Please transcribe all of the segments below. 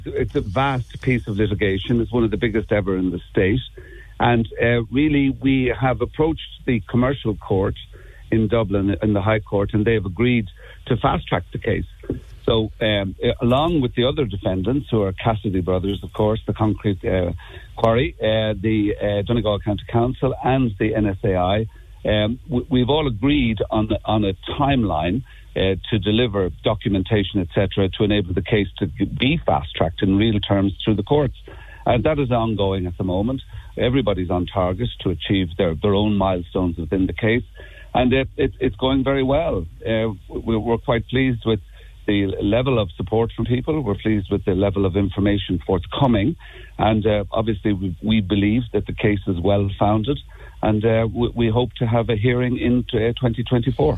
It's a vast piece of litigation. It's one of the biggest ever in the state. And really, we have approached the commercial court in Dublin, in the High Court, and they've agreed to fast-track the case. So, along with the other defendants, who are Cassidy Brothers, of course, the Concrete Quarry, the Donegal County Council and the NSAI, we've all agreed on a timeline to deliver documentation, etc., to enable the case to be fast-tracked in real terms through the courts. And that is ongoing at the moment. Everybody's on target to achieve their own milestones within the case. And it's going very well. We're quite pleased with the level of support from people. We're pleased with the level of information forthcoming. And obviously, we believe that the case is well-founded. And we hope to have a hearing in 2024.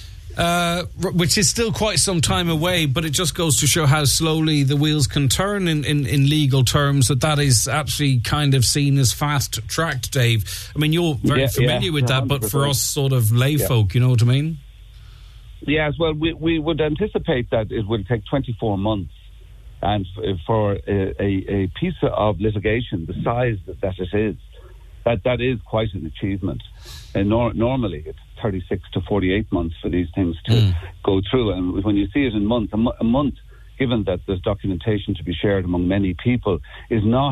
Which is still quite some time away, but it just goes to show how slowly the wheels can turn in legal terms, that is actually kind of seen as fast-tracked, Dave. I mean, you're very familiar with that, 100%. But for us sort of layfolk, you know what I mean? Yes, well, we would anticipate that it will take 24 months. And for a piece of litigation the size that it is, that is quite an achievement. And normally it's 36 to 48 months for these things to go through. And when you see it in a month, given that there's documentation to be shared among many people, is not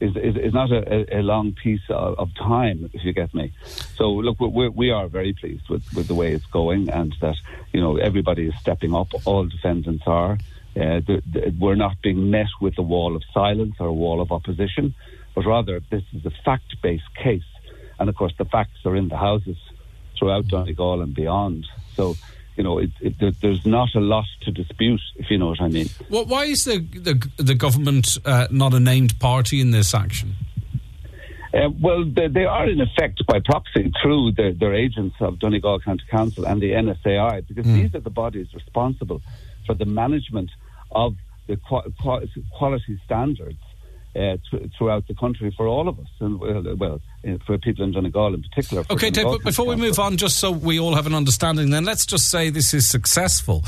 a long piece of time, if you get me. So look, we are very pleased with the way it's going, and that, you know, everybody is stepping up. All defendants are. We're not being met with a wall of silence or a wall of opposition, but rather this is a fact-based case. And of course the facts are in the houses throughout Donegal and beyond. So, you know, there's not a lot to dispute, if you know what I mean. Well, why is the government not a named party in this action? Well, they are in effect by proxy through their agents of Donegal County Council and the NSAI, because these are the bodies responsible for the management of the quality standards throughout the country for all of us, and for people in Donegal in particular. Okay, Dave, but before we move on, just so we all have an understanding, then let's just say this is successful.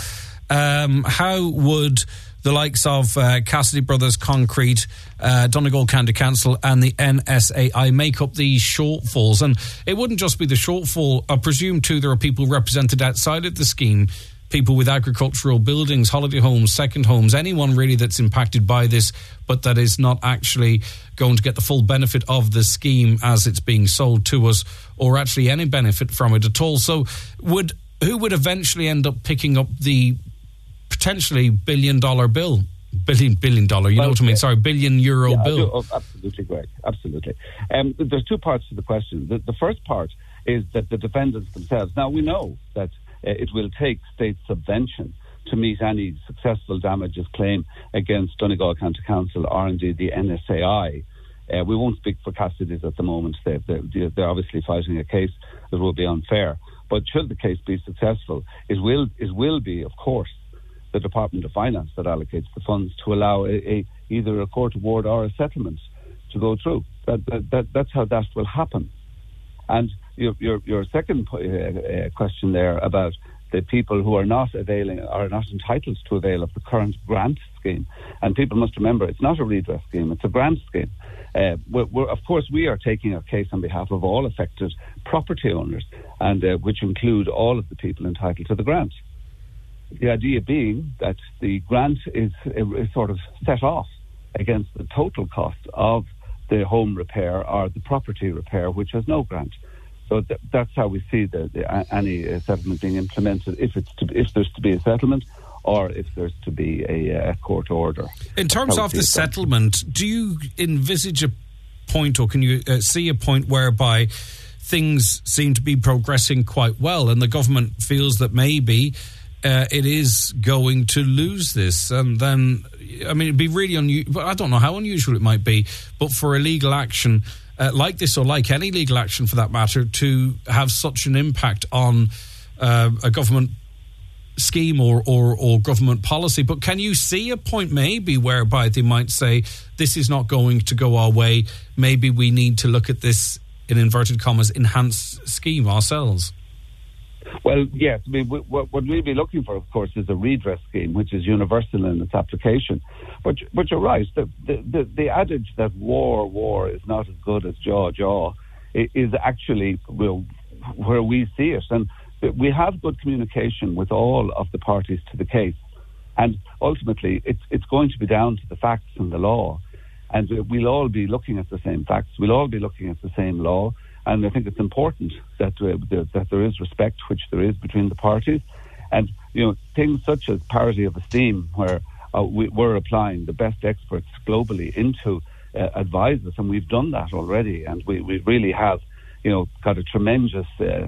How would the likes of Cassidy Brothers Concrete, Donegal County Council and the NSAI make up these shortfalls? And it wouldn't just be the shortfall. I presume, too, there are people represented outside of the scheme, people with agricultural buildings, holiday homes, second homes, anyone really that's impacted by this, but that is not actually going to get the full benefit of the scheme as it's being sold to us, or actually any benefit from it at all. So who would eventually end up picking up the potentially $1 billion bill? Billion dollar, you know what I mean? Sorry, €1 billion bill. Absolutely, Greg. Absolutely. There's two parts to the question. The first part is that the defendants themselves. Now, we know that it will take state subvention to meet any successful damages claim against Donegal County Council or indeed the NSAI. We won't speak for Cassidy's at the moment. They're obviously fighting a case that will be unfair. But should the case be successful, it will be, of course, the Department of Finance that allocates the funds to allow either a court award or a settlement to go through. That's how that will happen. And your second question there about the people who are not entitled to avail of the current grant scheme. And people must remember, it's not a redress scheme, it's a grant scheme. Of course, we are taking our case on behalf of all affected property owners, and which include all of the people entitled to the grant. The idea being that the grant is sort of set off against the total cost of the home repair or the property repair, which has no grant. So that's how we see any settlement being implemented, if there's to be a settlement or if there's to be a court order. In terms of the settlement, do you envisage a point, or can you see a point whereby things seem to be progressing quite well and the government feels that maybe it is going to lose this? And then, I mean, it'd be really unusual. I don't know how unusual it might be, but for a legal action like this, or like any legal action for that matter, to have such an impact on a government scheme or government policy. But can you see a point maybe whereby they might say, this is not going to go our way, maybe we need to look at this, in inverted commas, enhanced scheme ourselves? Well, yes. I mean, what we'd be looking for, of course, is a redress scheme, which is universal in its application. But you're right. The adage that war is not as good as jaw is actually where we see it. And we have good communication with all of the parties to the case. And ultimately, it's going to be down to the facts and the law. And we'll all be looking at the same facts. We'll all be looking at the same law. And I think it's important that there is respect, which there is between the parties. And, things such as parity of esteem, where we're applying the best experts globally into advise us, and we've done that already. And we really have, got a tremendous,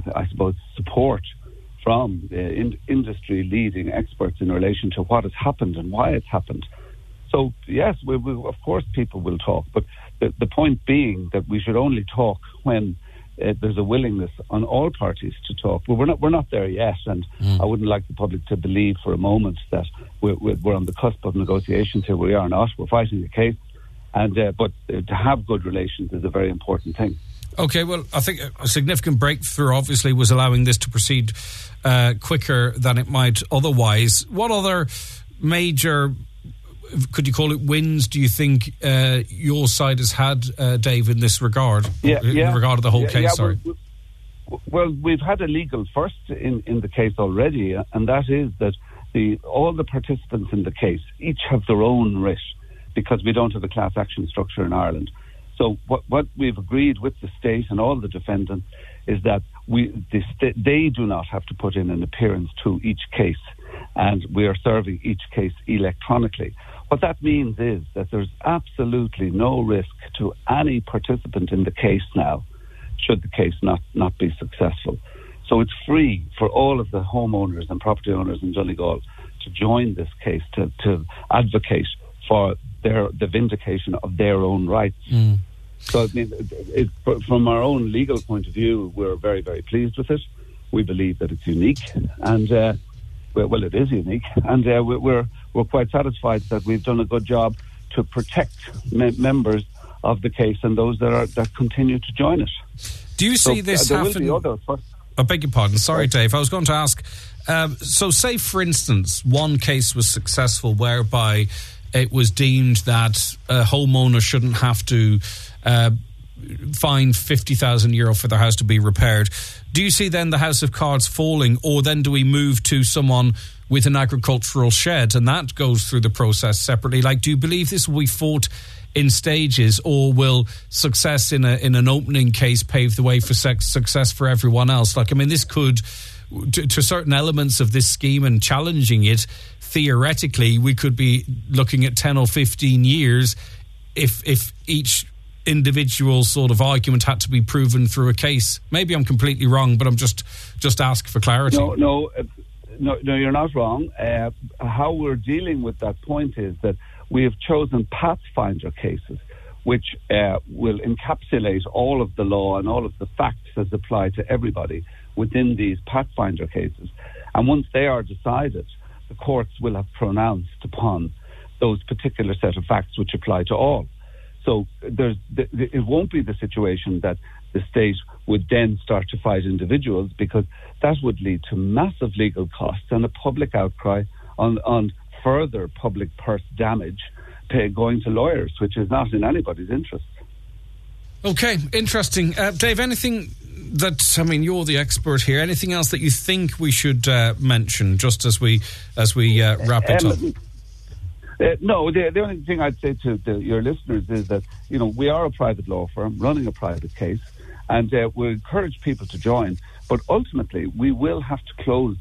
support from industry-leading experts in relation to what has happened and why it's happened. So, yes, we of course people will talk, but the point being that we should only talk when there's a willingness on all parties to talk. But we're not there yet, and I wouldn't like the public to believe for a moment that we're on the cusp of negotiations here. We are not. We're fighting the case, and but to have good relations is a very important thing. Okay, well, I think a significant breakthrough, obviously, was allowing this to proceed quicker than it might otherwise. What other major, could you call it, wins do you think your side has had, Dave, in this regard? In regard to the whole case, sorry. Well, we've had a legal first in the case already, and that is that all the participants in the case each have their own writ, because we don't have a class action structure in Ireland. So what we've agreed with the state and all the defendants is that they do not have to put in an appearance to each case, and we are serving each case electronically. What that means is that there's absolutely no risk to any participant in the case now, should the case not be successful. So it's free for all of the homeowners and property owners in Donegal to join this case, to advocate for the vindication of their own rights. So I mean, from our own legal point of view, we're very, very pleased with it. We believe that it's unique, and well, it is unique, and we're quite satisfied that we've done a good job to protect members of the case and those that continue to join it. Do you see this happen? I beg your pardon. Sorry, Dave. I was going to ask. So, say for instance, one case was successful whereby it was deemed that a homeowner shouldn't have to find €50,000 for their house to be repaired. Do you see then the house of cards falling, or then do we move to someone with an agricultural shed and that goes through the process separately? Like, do you believe this will be fought in stages, or will success in an opening case pave the way for success for everyone else? Like, I mean, this could, to certain elements of this scheme and challenging it, theoretically, we could be looking at 10 or 15 years if each individual sort of argument had to be proven through a case. Maybe I'm completely wrong, but I'm just asking for clarity. No, you're not wrong. How we're dealing with that point is that we have chosen pathfinder cases, which will encapsulate all of the law and all of the facts as applied to everybody within these pathfinder cases. And once they are decided, the courts will have pronounced upon those particular set of facts which apply to all. So it won't be the situation that the state would then start to fight individuals, because that would lead to massive legal costs and a public outcry on further public purse damage going to lawyers, which is not in anybody's interest. Okay, interesting. Dave, anything that, I mean, you're the expert here, anything else that you think we should mention just as we wrap it up? No, the only thing I'd say to your listeners is that, we are a private law firm running a private case, and we encourage people to join. But ultimately, we will have to close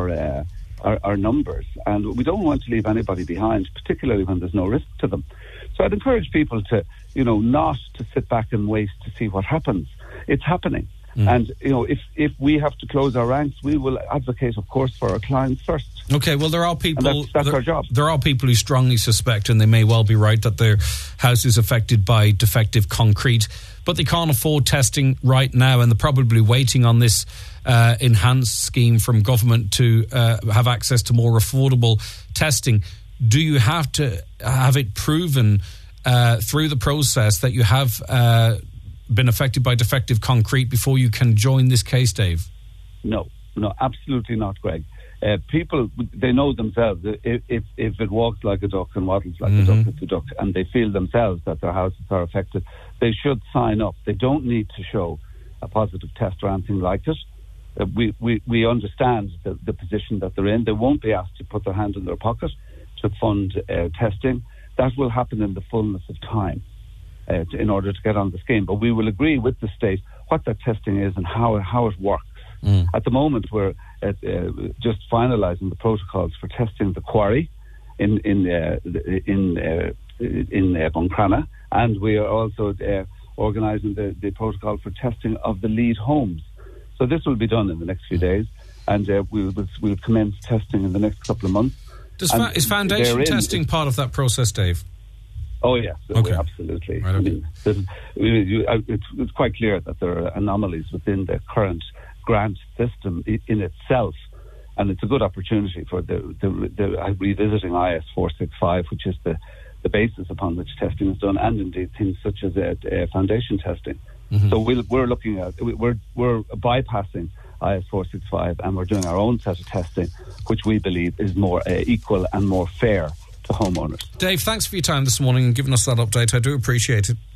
our numbers, and we don't want to leave anybody behind, particularly when there's no risk to them. So I'd encourage people to, not to sit back and wait to see what happens. It's happening. And, if we have to close our ranks, we will advocate, of course, for our clients first. Okay, well, there are people... And that's our job. There are people who strongly suspect, and they may well be right, that their house is affected by defective concrete, but they can't afford testing right now, and they're probably waiting on this enhanced scheme from government to have access to more affordable testing. Do you have to have it proven through the process that you have... been affected by defective concrete before you can join this case, Dave? No, No, absolutely not, Greg. People, they know themselves. If it walks like a duck and waddles like a duck, it's a duck, and they feel themselves that their houses are affected, they should sign up. They don't need to show a positive test or anything like it. We understand the position that they're in. They won't be asked to put their hand in their pocket to fund testing. That will happen in the fullness of time in order to get on the scheme. But we will agree with the state what that testing is and how it works. At the moment, we're just finalising the protocols for testing the quarry in Buncrana, and we are also organising the protocol for testing of the lead homes. So this will be done in the next few days, and we'll commence testing in the next couple of months. Is foundation testing part of that process, Dave? Oh, yes, okay. Absolutely. Right, okay. It's quite clear that there are anomalies within the current grant system in itself, and it's a good opportunity for the revisiting IS 465, which is the basis upon which testing is done, and indeed things such as foundation testing. So we're looking at we're bypassing IS 465, and we're doing our own set of testing, which we believe is more equal and more fair to homeowners. Dave, thanks for your time this morning and giving us that update. I do appreciate it.